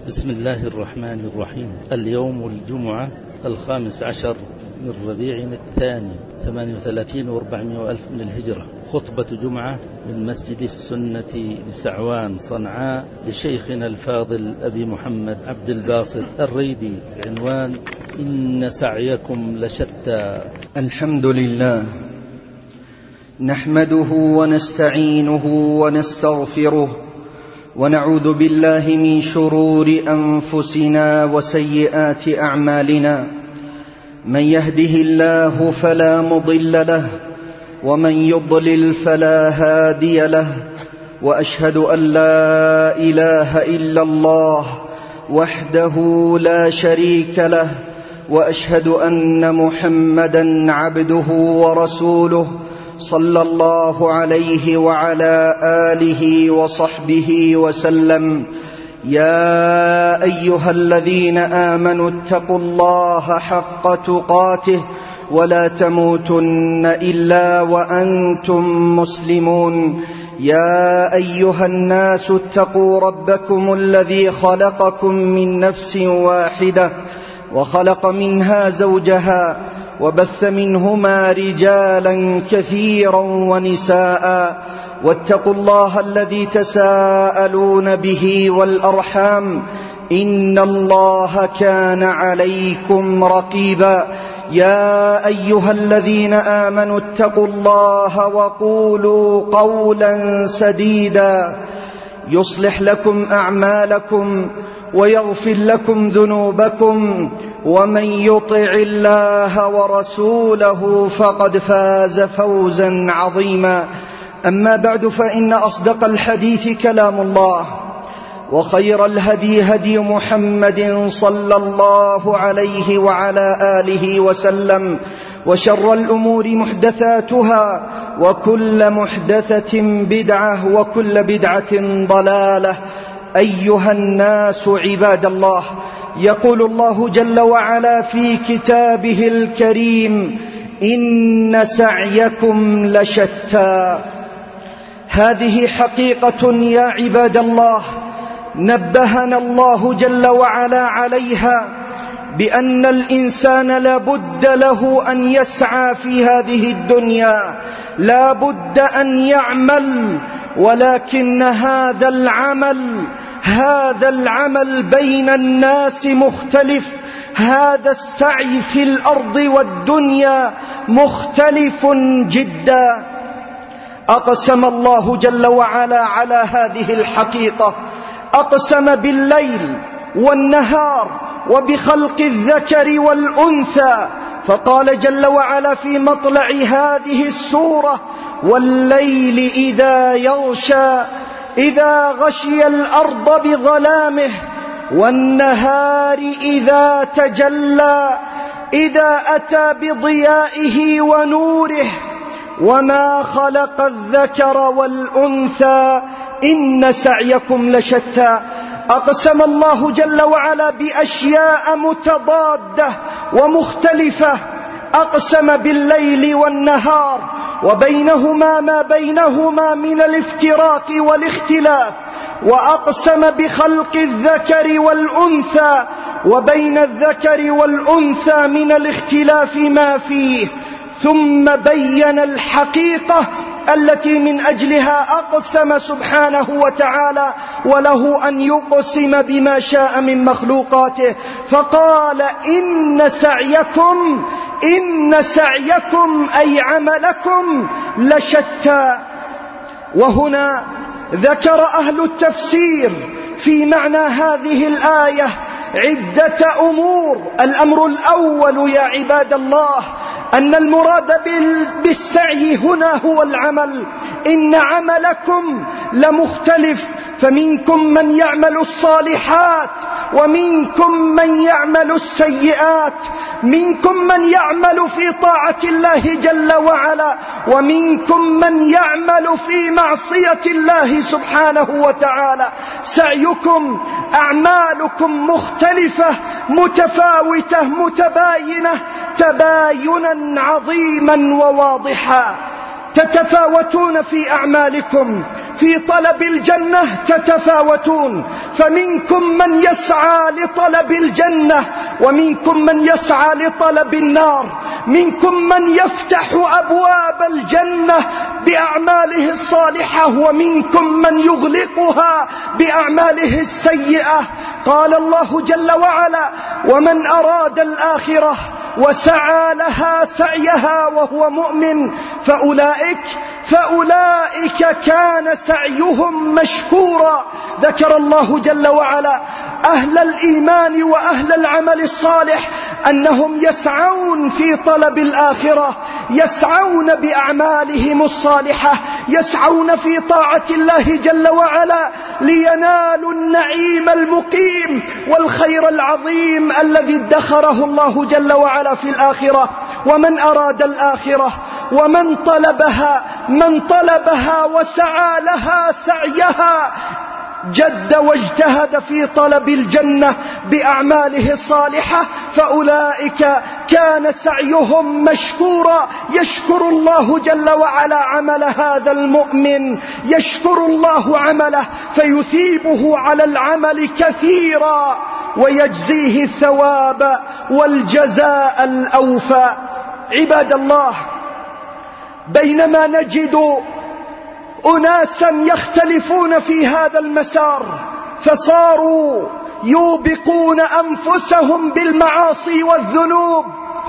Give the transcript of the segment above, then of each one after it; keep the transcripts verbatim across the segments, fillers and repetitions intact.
بسم الله الرحمن الرحيم. اليوم الجمعة الخامس عشر من ربيع الثاني ثمانية وثلاثين وأربعمائة وألف من الهجرة. خطبة جمعة من مسجد السنة بسعوان صنعاء لشيخنا الفاضل أبي محمد عبد الباسط الريدي، عنوان إن سعيكم لشتى. الحمد لله نحمده ونستعينه ونستغفره ونعوذ بالله من شرور أنفسنا وسيئات أعمالنا. من يهده الله فلا مضل له ومن يضلل فلا هادي له، وأشهد أن لا إله إلا الله وحده لا شريك له، وأشهد أن محمدا عبده ورسوله صلى الله عليه وعلى آله وصحبه وسلم. يا أيها الذين آمنوا اتقوا الله حق تقاته ولا تموتن إلا وأنتم مسلمون. يا أيها الناس اتقوا ربكم الذي خلقكم من نفس واحدة وخلق منها زوجها وبث منهما رجالا كثيرا ونساء، واتقوا الله الذي تساءلون به والأرحام إن الله كان عليكم رقيبا. يا أيها الذين آمنوا اتقوا الله وقولوا قولا سديدا يصلح لكم أعمالكم ويغفر لكم ذنوبكم، ومن يطع الله ورسوله فقد فاز فوزا عظيما. أما بعد، فإن أصدق الحديث كلام الله، وخير الهدي هدي محمد صلى الله عليه وعلى آله وسلم، وشر الأمور محدثاتها، وكل محدثة بدعة، وكل بدعة ضلالة. أيها الناس عباد الله، يقول الله جل وعلا في كتابه الكريم: إن سعيكم لشتى. هذه حقيقة يا عباد الله نبهنا الله جل وعلا عليها، بأن الإنسان لا بد له أن يسعى في هذه الدنيا، لا بد أن يعمل، ولكن هذا العمل هذا العمل بين الناس مختلف، هذا السعي في الأرض والدنيا مختلف جدا. أقسم الله جل وعلا على هذه الحقيقة، أقسم بالليل والنهار وبخلق الذكر والأنثى، فقال جل وعلا في مطلع هذه السورة: والليل إذا يغشى إذا غشي الأرض بظلامه، والنهار إذا تجلى إذا أتى بضيائه ونوره، وما خلق الذكر والأنثى إن سعيكم لشتى. أقسم الله جل وعلا بأشياء متضادة ومختلفة، أقسم بالليل والنهار وبينهما ما بينهما من الافتراق والاختلاف، وأقسم بخلق الذكر والأنثى وبين الذكر والأنثى من الاختلاف ما فيه، ثم بين الحقيقة التي من أجلها أقسم سبحانه وتعالى، وله أن يقسم بما شاء من مخلوقاته، فقال: إن سعيكم إن سعيكم أي عملكم لشتى. وهنا ذكر أهل التفسير في معنى هذه الآية عدة أمور. الأمر الأول يا عباد الله أن المراد بالسعي هنا هو العمل. إن عملكم لمختلف، فمنكم من يعمل الصالحات ومنكم من يعمل السيئات، منكم من يعمل في طاعة الله جل وعلا ومنكم من يعمل في معصية الله سبحانه وتعالى. سعيكم أعمالكم مختلفة متفاوتة متباينة تباينا عظيما وواضحا. تتفاوتون في أعمالكم، في طلب الجنة تتفاوتون، فمنكم من يسعى لطلب الجنة ومنكم من يسعى لطلب النار، منكم من يفتح أبواب الجنة بأعماله الصالحة ومنكم من يغلقها بأعماله السيئة. قال الله جل وعلا: ومن أراد الآخرة وسعى لها سعيها وهو مؤمن فأولئك فأولئك كان سعيهم مشكورا. ذكر الله جل وعلا أهل الإيمان وأهل العمل الصالح أنهم يسعون في طلب الآخرة، يسعون بأعمالهم الصالحة، يسعون في طاعة الله جل وعلا لينالوا النعيم المقيم والخير العظيم الذي ادخره الله جل وعلا في الآخرة. ومن أراد الآخرة ومن طلبها من طلبها وسعى لها سعيها جد واجتهد في طلب الجنة بأعماله الصالحة فأولئك كان سعيهم مشكورا. يشكر الله جل وعلا عمل هذا المؤمن، يشكر الله عمله فيثيبه على العمل كثيرا ويجزيه الثواب والجزاء الأوفى. عباد الله، بينما نجد أناسا يختلفون في هذا المسار فصاروا يوبقون أنفسهم بالمعاصي والذنوب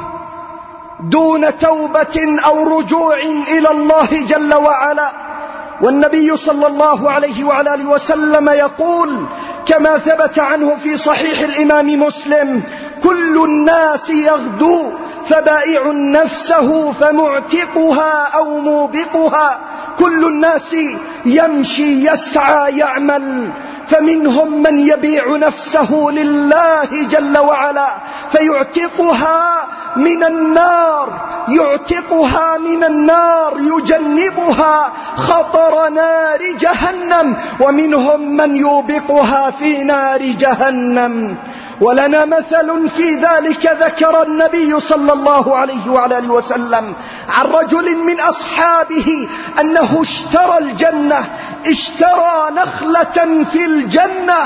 دون توبة أو رجوع إلى الله جل وعلا، والنبي صلى الله عليه وعلى آله وسلم يقول كما ثبت عنه في صحيح الإمام مسلم: كل الناس يغدو فبائع نفسه فمعتقها أو موبقها. كل الناس يمشي يسعى يعمل، فمنهم من يبيع نفسه لله جل وعلا فيعتقها من النار يعتقها من النار يجنبها خطر نار جهنم، ومنهم من يوبقها في نار جهنم. ولنا مثل في ذلك ذكر النبي صلى الله عليه وعلى آله وسلم عن رجل من أصحابه أنه اشترى الجنة اشترى نخلة في الجنة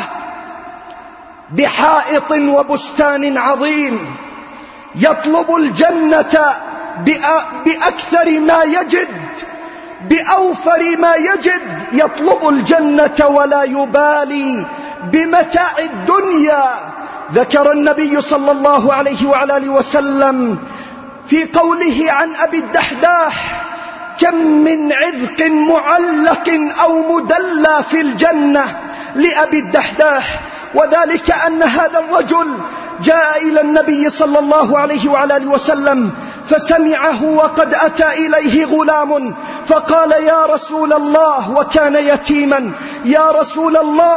بحائط وبستان عظيم، يطلب الجنة بأكثر ما يجد بأوفر ما يجد، يطلب الجنة ولا يبالي بمتاع الدنيا. ذكر النبي صلى الله عليه وعلى آله وسلم في قوله عن أبي الدحداح: كم من عذق معلق أو مدلى في الجنة لأبي الدحداح، وذلك أن هذا الرجل جاء إلى النبي صلى الله عليه وعلى آله وسلم فسمعه وقد أتى إليه غلام فقال: يا رسول الله، وكان يتيما: يا رسول الله،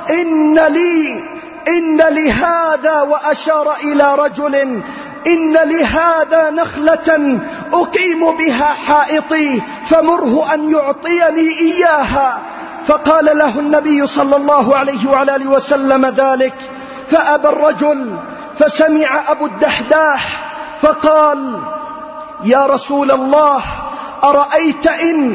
إن لي إن لهذا، وأشار إلى رجل: إن لهذا نخلة أقيم بها حائطي فمره أن يعطيني إياها. فقال له النبي صلى الله عليه وعلى آله وسلم ذلك، فأبى الرجل، فسمع أبو الدحداح فقال: يا رسول الله، أرأيت إن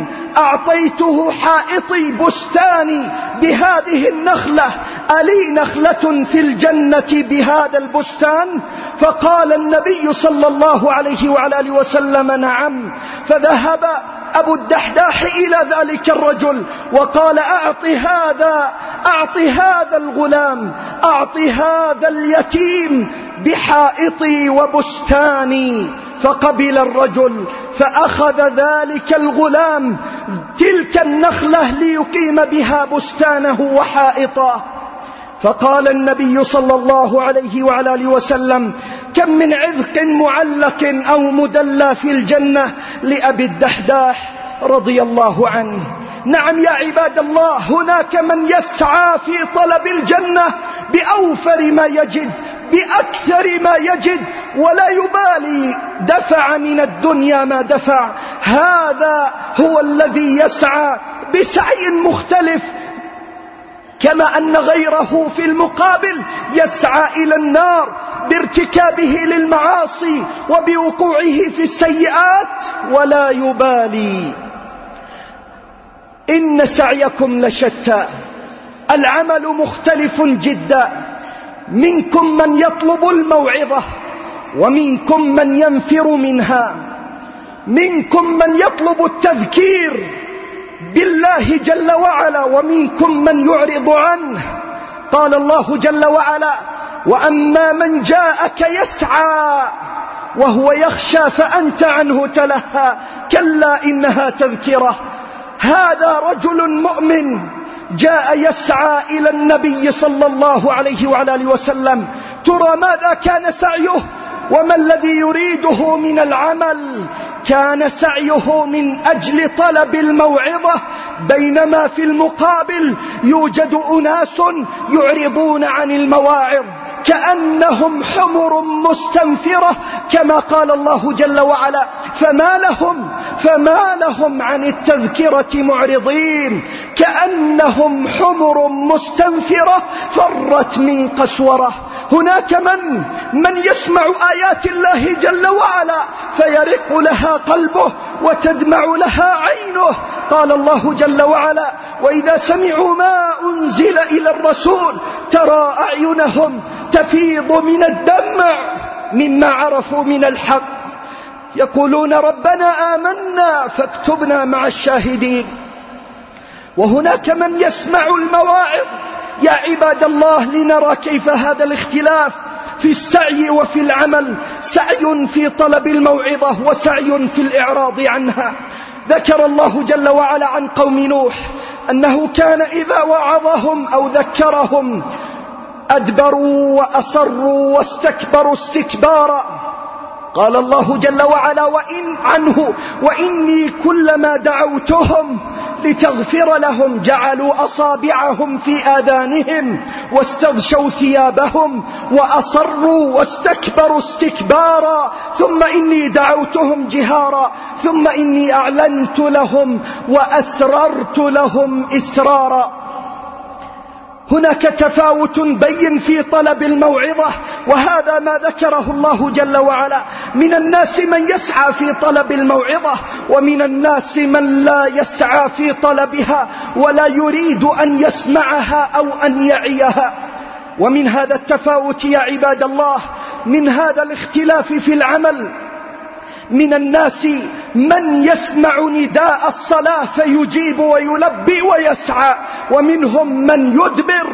أعطيته حائطي بستاني بهذه النخلة ألي نخلة في الجنة بهذا البستان؟ فقال النبي صلى الله عليه وعلى آله وسلم: نعم. فذهب أبو الدحداح إلى ذلك الرجل وقال: أعط هذا أعط هذا الغلام أعط هذا اليتيم بحائطي وبستاني. فقبل الرجل فأخذ ذلك الغلام تلك النخلة ليقيم بها بستانه وحائطه. فقال النبي صلى الله عليه وعلى آله وسلم: كم من عذق معلق أو مدلى في الجنة لأبي الدحداح رضي الله عنه. نعم يا عباد الله، هناك من يسعى في طلب الجنة بأوفر ما يجد بأكثر ما يجد ولا يبالي دفع من الدنيا ما دفع. هذا هو الذي يسعى بسعي مختلف، كما أن غيره في المقابل يسعى إلى النار بارتكابه للمعاصي وبوقوعه في السيئات ولا يبالي. إن سعيكم لشتى، العمل مختلف جدا، منكم من يطلب الموعظة ومنكم من ينفر منها، منكم من يطلب التذكير بالله جل وعلا ومنكم من يعرض عنه. قال الله جل وعلا: وأما من جاءك يسعى وهو يخشى فأنت عنه تلهى كلا إنها تذكرة. هذا رجل مؤمن جاء يسعى إلى النبي صلى الله عليه وعلى آله وسلم. ترى ماذا كان سعيه وما الذي يريده من العمل؟ كان سعيه من أجل طلب الموعظة، بينما في المقابل يوجد أناس يعرضون عن المواعظ كأنهم حمر مستنفرة، كما قال الله جل وعلا: فما لهم فما لهم عن التذكرة معرضين كأنهم حمر مستنفرة فرت من قسورة. هناك من من يسمع آيات الله جل وعلا فيرق لها قلبه وتدمع لها عينه. قال الله جل وعلا: وإذا سمعوا ما أنزل إلى الرسول ترى أعينهم تفيض من الدمع مما عرفوا من الحق، يقولون ربنا آمنا فاكتبنا مع الشاهدين. وهناك من يسمع المواعظ. يا عباد الله، لنرى كيف هذا الاختلاف في السعي وفي العمل، سعي في طلب الموعظة وسعي في الإعراض عنها. ذكر الله جل وعلا عن قوم نوح أنه كان إذا وعظهم أو ذكرهم أدبروا وأصروا واستكبروا استكبارا. قال الله جل وعلا وإن عنه: وإني كلما دعوتهم لتغفر لهم جعلوا أصابعهم في آذانهم واستغشوا ثيابهم وأصروا واستكبروا استكبارا ثم إني دعوتهم جهارا ثم إني أعلنت لهم وأسررت لهم إسرارا. هناك تفاوت بين في طلب الموعظة، وهذا ما ذكره الله جل وعلا. من الناس من يسعى في طلب الموعظة، ومن الناس من لا يسعى في طلبها ولا يريد أن يسمعها أو أن يعيها. ومن هذا التفاوت يا عباد الله، من هذا الاختلاف في العمل، من الناس من يسمع نداء الصلاة فيجيب ويلبي ويسعى، ومنهم من يدبر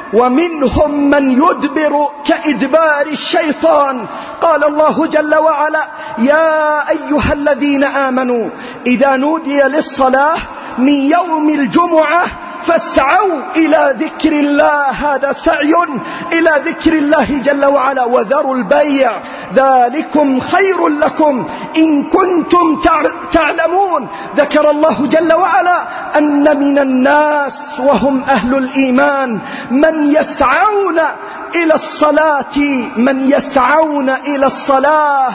ومنهم من يدبر كإدبار الشيطان. قال الله جل وعلا: يا أيها الذين آمنوا إذا نودي للصلاة من يوم الجمعة فاسعوا إلى ذكر الله. هذا سعي إلى ذكر الله جل وعلا. وذروا البيع ذلكم خير لكم إن كنتم تعلمون. ذكر الله جل وعلا أن من الناس وهم أهل الإيمان من يسعون إلى الصلاة من يسعون إلى الصلاة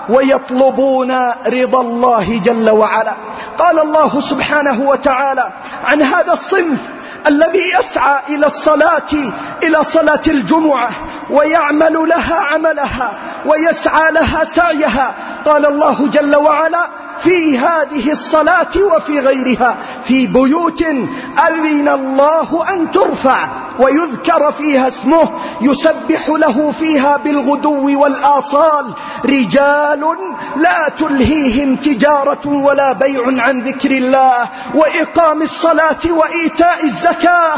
ويطلبون رضا الله جل وعلا. قال الله سبحانه وتعالى عن هذا الصنف الذي يسعى إلى الصلاة إلى صلاة الجمعة ويعمل لها عملها ويسعى لها سعيها. قال الله جل وعلا: في هذه الصلاة وفي غيرها في بيوت أذن الله أن ترفع ويذكر فيها اسمه يسبح له فيها بالغدو والآصال رجال لا تلهيهم تجارة ولا بيع عن ذكر الله وإقام الصلاة وإيتاء الزكاة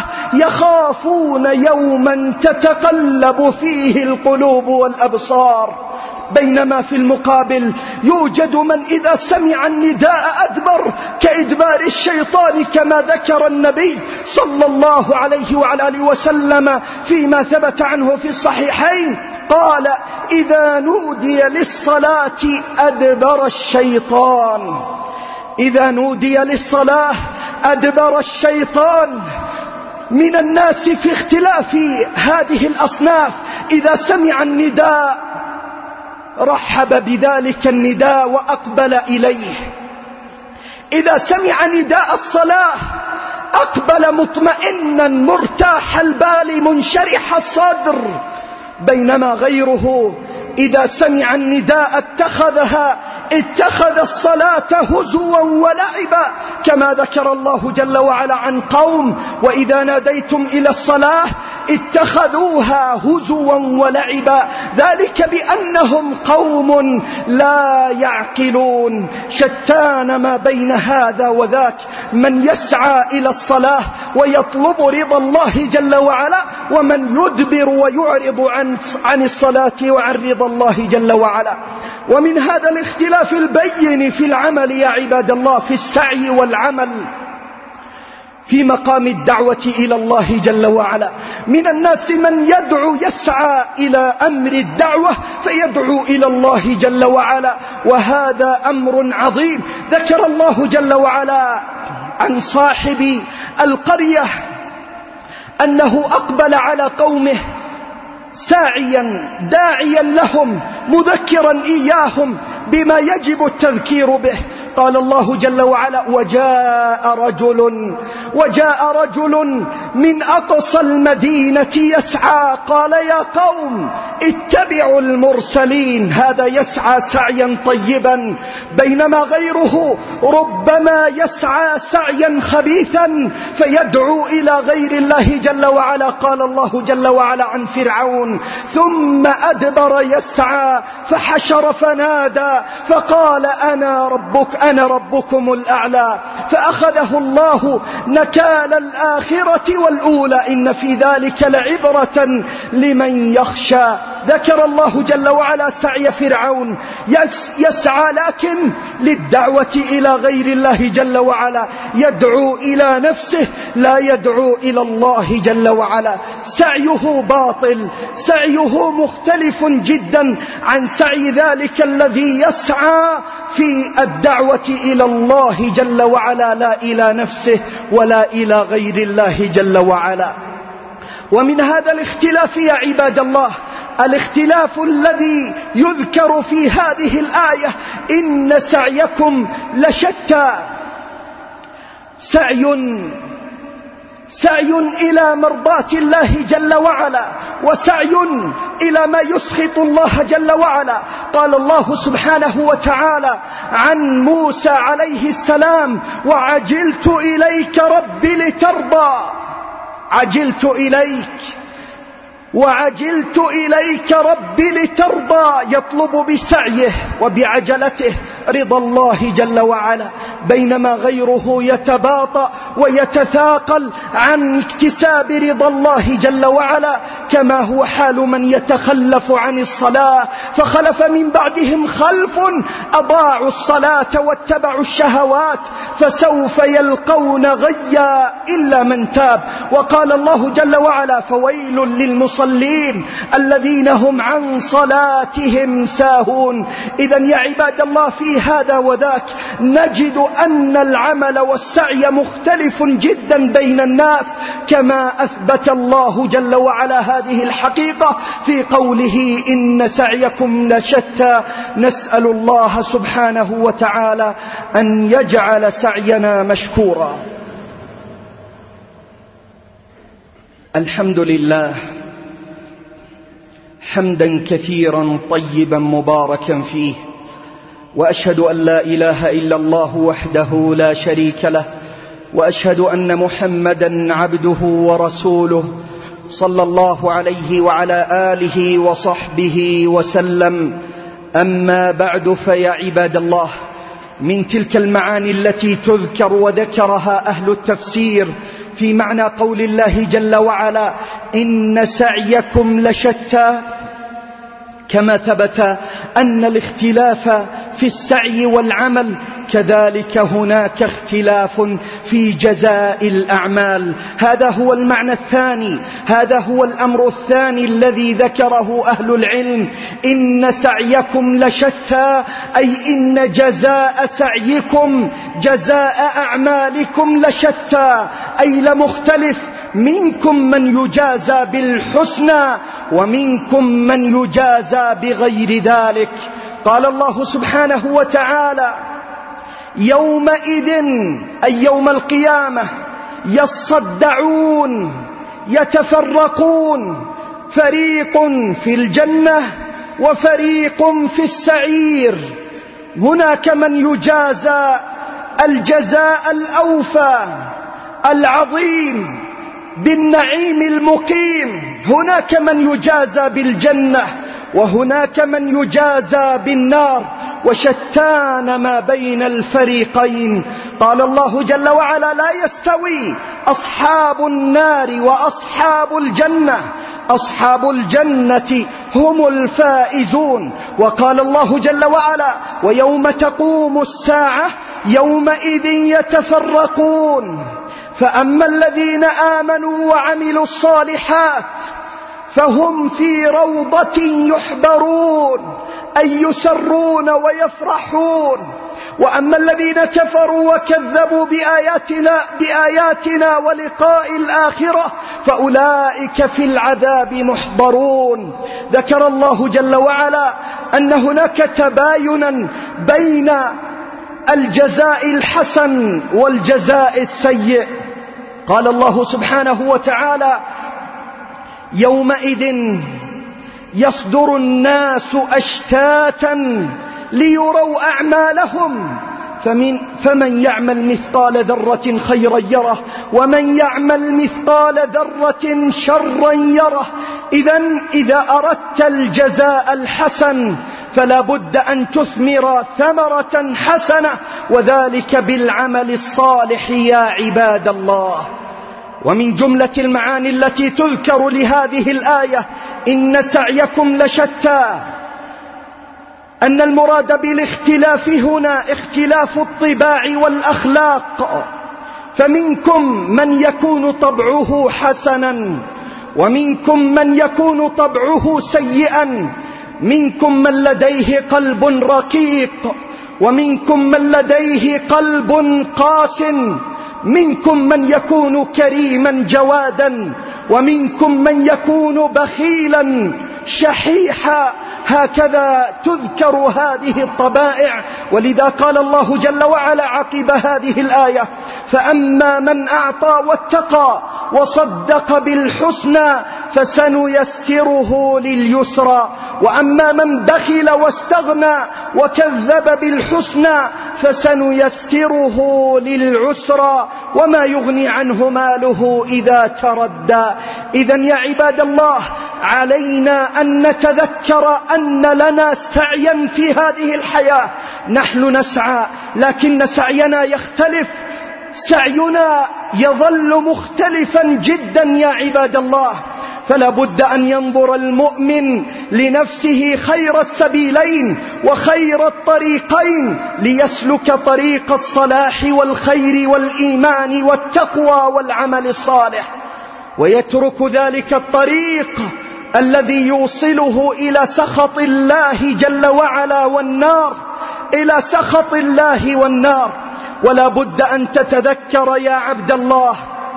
يخافون يوما تتقلب فيه القلوب والأبصار. بينما في المقابل يوجد من إذا سمع النداء أدبر كإدبار الشيطان، كما ذكر النبي صلى الله عليه وعلى آله وسلم فيما ثبت عنه في الصحيحين قال: إذا نودي للصلاة أدبر الشيطان. إذا نودي للصلاة أدبر الشيطان. من الناس في اختلاف هذه الأصناف إذا سمع النداء رحب بذلك النداء وأقبل إليه. إذا سمع نداء الصلاة أقبل مطمئنا مرتاح البال منشرح الصدر. بينما غيره إذا سمع النداء اتخذها اتخذ الصلاة هزوا ولعبا كما ذكر الله جل وعلا عن قوم وإذا ناديتم إلى الصلاة اتخذوها هزوا ولعبا ذلك بأنهم قوم لا يعقلون. شتان ما بين هذا وذاك، من يسعى إلى الصلاة ويطلب رضا الله جل وعلا، ومن يدبر ويعرض عن, عن الصلاة وعن رضا الله جل وعلا. ومن هذا الاختلاف البين في العمل يا عباد الله، في السعي والعمل في مقام الدعوة إلى الله جل وعلا، من الناس من يدعو يسعى إلى أمر الدعوة فيدعو إلى الله جل وعلا، وهذا أمر عظيم. ذكر الله جل وعلا عن صاحب القرية أنه أقبل على قومه ساعيا داعيا لهم مذكرا إياهم بما يجب التذكير به. قال الله جل وعلا: وجاء رجل وجاء رجل من أقصى المدينة يسعى قال يا قوم اتبعوا المرسلين. هذا يسعى سعيا طيبا، بينما غيره ربما يسعى سعيا خبيثا فيدعو إلى غير الله جل وعلا. قال الله جل وعلا عن فرعون: ثم أدبر يسعى فحشر فنادى فقال أنا ربك أنا ربكم الأعلى. فأخذه الله نكال الآخرة والأولى، إن في ذلك لعبرة لمن يخشى. ذكر الله جل وعلا سعي فرعون، يسعى لكن للدعوة إلى غير الله جل وعلا، يدعو إلى نفسه لا يدعو إلى الله جل وعلا. سعيه باطل، سعيه مختلف جدا عن سعي ذلك الذي يسعى في الدعوة إلى الله جل وعلا، لا إلى نفسه ولا إلى غير الله جل وعلا. ومن هذا الاختلاف يا عباد الله الاختلاف الذي يذكر في هذه الآية: إن سعيكم لشتى. سعي سعي إلى مرضاة الله جل وعلا، وسعي إلى ما يسخط الله جل وعلا. قال الله سبحانه وتعالى عن موسى عليه السلام: وعجلت إليك رب لترضى. عجلت إليك وعجلت إليك رب لترضى، يطلب بسعيه وبعجلته رضا الله جل وعلا، بينما غيره يتباطأ ويتثاقل عن اكتساب رضا الله جل وعلا، كما هو حال من يتخلف عن الصلاة. فخلف من بعدهم خلف أضاعوا الصلاة واتبعوا الشهوات فسوف يلقون غيا إلا من تاب. وقال الله جل وعلا: فويل للمصلين الذين هم عن صلاتهم ساهون. إذن يا عباد الله في هذا وذاك نجد أن العمل والسعي مختلف جدا بين الناس، كما أثبت الله جل وعلا هذه الحقيقة في قوله: إن سعيكم لشتى. نسأل الله سبحانه وتعالى أن يجعل سعينا مشكورا. الحمد لله حمدا كثيرا طيبا مباركا فيه، وأشهد أن لا إله إلا الله وحده لا شريك له، وأشهد أن محمدا عبده ورسوله صلى الله عليه وعلى آله وصحبه وسلم. أما بعد، فيا عباد الله، من تلك المعاني التي تذكر وذكرها أهل التفسير في معنى قول الله جل وعلا: إن سعيكم لشتى، كما ثبت أن الاختلاف في السعي والعمل كذلك هناك اختلاف في جزاء الأعمال. هذا هو المعنى الثاني، هذا هو الأمر الثاني الذي ذكره أهل العلم: إن سعيكم لشتى، أي إن جزاء سعيكم جزاء أعمالكم لشتى، أي لمختلف. منكم من يجازى بالحسنى ومنكم من يجازى بغير ذلك. قال الله سبحانه وتعالى: يومئذ أي يوم القيامة يصدعون يتفرقون، فريق في الجنة وفريق في السعير. هناك من يجازى الجزاء الأوفى العظيم بالنعيم المقيم. هناك من يجازى بالجنة وهناك من يجازى بالنار، وشتان ما بين الفريقين. قال الله جل وعلا: لا يستوي أصحاب النار وأصحاب الجنة، أصحاب الجنة هم الفائزون. وقال الله جل وعلا: ويوم تقوم الساعة يومئذ يتفرقون، فأما الذين آمنوا وعملوا الصالحات فهم في روضة يحبرون، أي يسرون ويفرحون. وأما الذين كفروا وكذبوا بآياتنا, بآياتنا ولقاء الآخرة فأولئك في العذاب محضرون. ذكر الله جل وعلا أن هناك تباينا بين الجزاء الحسن والجزاء السيء. قال الله سبحانه وتعالى: يومئذ يصدر الناس أشتاتا ليروا أعمالهم فمن, فمن يعمل مثقال ذرة خيرا يره ومن يعمل مثقال ذرة شرا يره. إذن إذا أردت الجزاء الحسن فلا بد أن تثمر ثمرة حسنة، وذلك بالعمل الصالح يا عباد الله. ومن جملة المعاني التي تذكر لهذه الآية: إن سعيكم لشتى، أن المراد بالاختلاف هنا اختلاف الطباع والأخلاق، فمنكم من يكون طبعه حسنا ومنكم من يكون طبعه سيئا، منكم من لديه قلب رقيق ومنكم من لديه قلب قاس، منكم من يكون كريما جوادا ومنكم من يكون بخيلا شحيحا. هكذا تذكر هذه الطبائع. ولذا قال الله جل وعلا عقب هذه الآية: فأما من أعطى واتقى وصدق بالحسنى فسنيسره لليسرى، وأما من بخل واستغنى وكذب بالحسنى فسنيسره للعسرى وما يغني عنه ماله إذا تردى. إذن يا عباد الله، علينا أن نتذكر أن لنا سعيا في هذه الحياة. نحن نسعى لكن سعينا يختلف، سعينا يظل مختلفا جدا يا عباد الله. فلا بد أن ينظر المؤمن لنفسه خير السبيلين وخير الطريقين ليسلك طريق الصلاح والخير والإيمان والتقوى والعمل الصالح، ويترك ذلك الطريق الذي يوصله إلى سخط الله جل وعلا والنار، إلى سخط الله والنار. ولا بد أن تتذكر يا عبد الله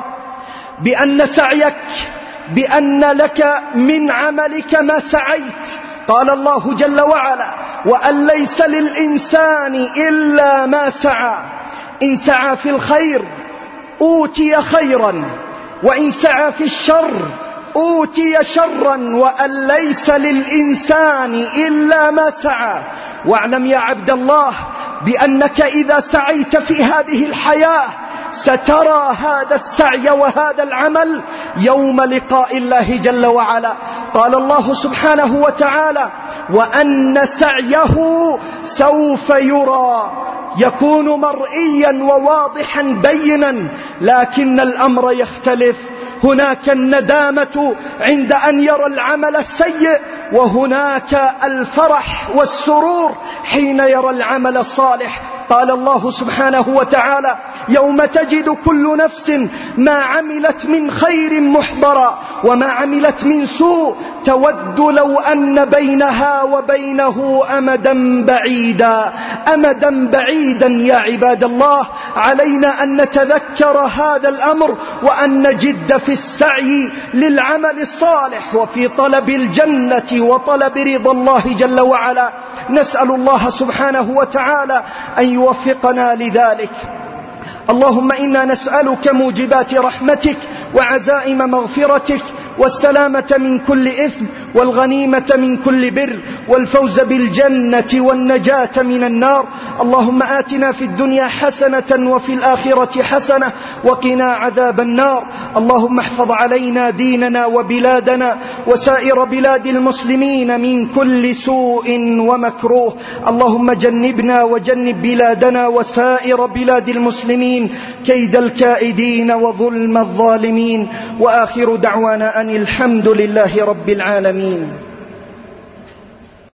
بأن سعيك، بأن لك من عملك ما سعيت. قال الله جل وعلا: وأن ليس للإنسان إلا ما سعى، إن سعى في الخير أوتي خيرا وإن سعى في الشر أوتي شرا، وأن ليس للإنسان إلا ما سعى. واعلم يا عبد الله بأنك إذا سعيت في هذه الحياة سترى هذا السعي وهذا العمل يوم لقاء الله جل وعلا. قال الله سبحانه وتعالى: وأن سعيه سوف يرى، يكون مرئيا وواضحا بينا، لكن الأمر يختلف. هناك الندامة عند أن يرى العمل السيء، وهناك الفرح والسرور حين يرى العمل الصالح. قال الله سبحانه وتعالى: يوم تجد كل نفس ما عملت من خير محضرا وما عملت من سوء تود لو أن بينها وبينه أمدا بعيدا. أمدا بعيدا يا عباد الله، علينا أن نتذكر هذا الأمر وأن نجد في السعي للعمل الصالح وفي طلب الجنة وطلب رضا الله جل وعلا. نسأل الله سبحانه وتعالى أن يوفقنا لذلك. اللهم إنا نسألك موجبات رحمتك وعزائم مغفرتك والسلامة من كل إثم والغنيمة من كل بر والفوز بالجنة والنجاة من النار. اللهم آتنا في الدنيا حسنة وفي الآخرة حسنة وقنا عذاب النار. اللهم احفظ علينا ديننا وبلادنا وسائر بلاد المسلمين من كل سوء ومكروه. اللهم جنبنا وجنب بلادنا وسائر بلاد المسلمين كيد الكائدين وظلم الظالمين. وآخر دعوانا أن الحمد لله رب العالمين.